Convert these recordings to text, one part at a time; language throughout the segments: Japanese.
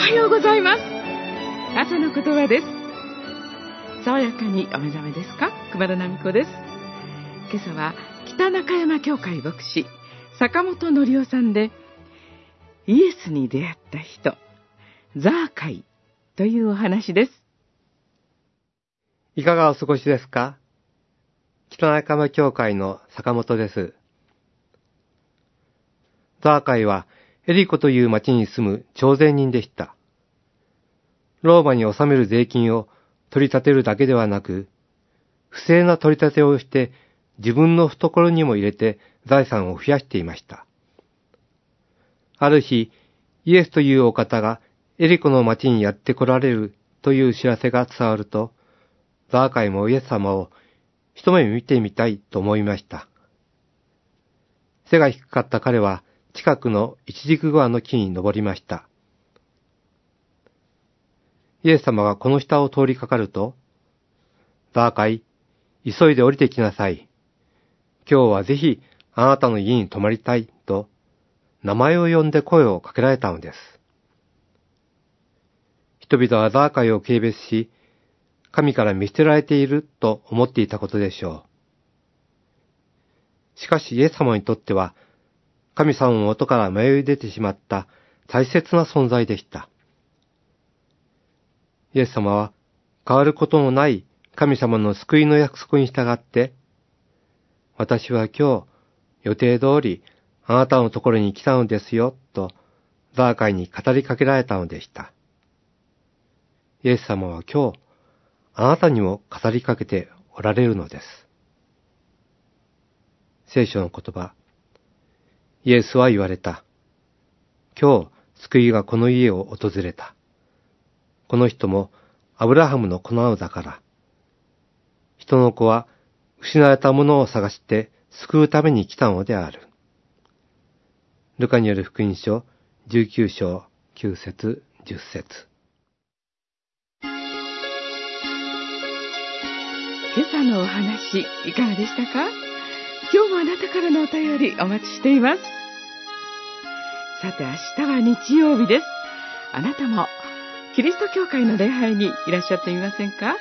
はようございます。朝の言葉です。爽やかにお目覚めですか？熊田奈美子です。今朝は北中山教会牧師坂本則夫さんで、イエスに出会った人、ザーカイというお話です。 いかがお過ごしですか？北中山教会の坂本です。ザーカイはエリコという町に住む徴税人でした。ローマに納める税金を取り立てるだけではなく、不正な取り立てをして自分の懐にも入れて財産を増やしていました。ある日、イエスというお方がエリコの町にやって来られるという知らせが伝わると、ザーカイもイエス様を一目見てみたいと思いました。背が低かった彼は近くのイチジク川の木に登りました。イエス様がこの下を通りかかると、ザーカイ、急いで降りてきなさい。今日はぜひあなたの家に泊まりたいと、名前を呼んで声をかけられたのです。人々はザーカイを軽蔑し、神から見捨てられていると思っていたことでしょう。しかしイエス様にとっては、神様の元から迷い出てしまった大切な存在でした。イエス様は変わることのない神様の救いの約束に従って、私は今日予定通りあなたのところに来たのですよとザーカイに語りかけられたのでした。イエス様は今日あなたにも語りかけておられるのです。聖書の言葉。イエスは言われた。今日救いがこの家を訪れた。この人もアブラハムの子なのだから。人の子は失われたものを探して救うために来たのである。ルカによる福音書19章9節10節。 今朝のお話いかがでしたか？今日もあなたからのお便りお待ちしています。さて、明日は日曜日です。あなたもキリスト教会の礼拝にいらっしゃっていませんか？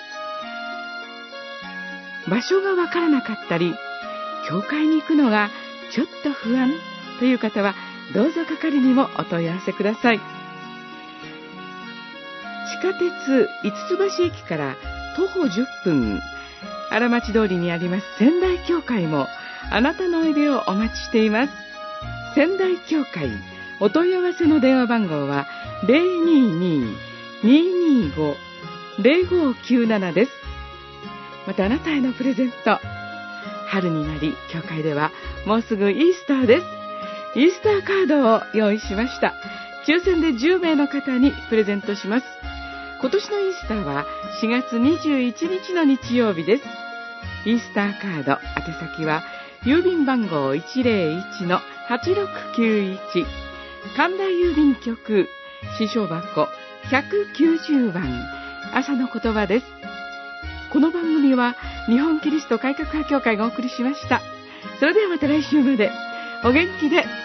場所がわからなかったり、教会に行くのがちょっと不安という方は、どうぞ係にもお問い合わせください。地下鉄五ツ橋駅から徒歩10分、荒町通りにあります仙台教会もあなたのおいでをお待ちしています。仙台教会お問い合わせの電話番号は 022-225-0597 です。またあなたへのプレゼント、春になり教会ではもうすぐイースターです。イースターカードを用意しました。抽選で10名の方にプレゼントします。今年のイースターは4月21日の日曜日です。イースターカード宛先は郵便番号 101-8691 神田郵便局支所箱190番朝の言葉です。この番組は日本キリスト改革派協会がお送りしました。それではまた来週までお元気で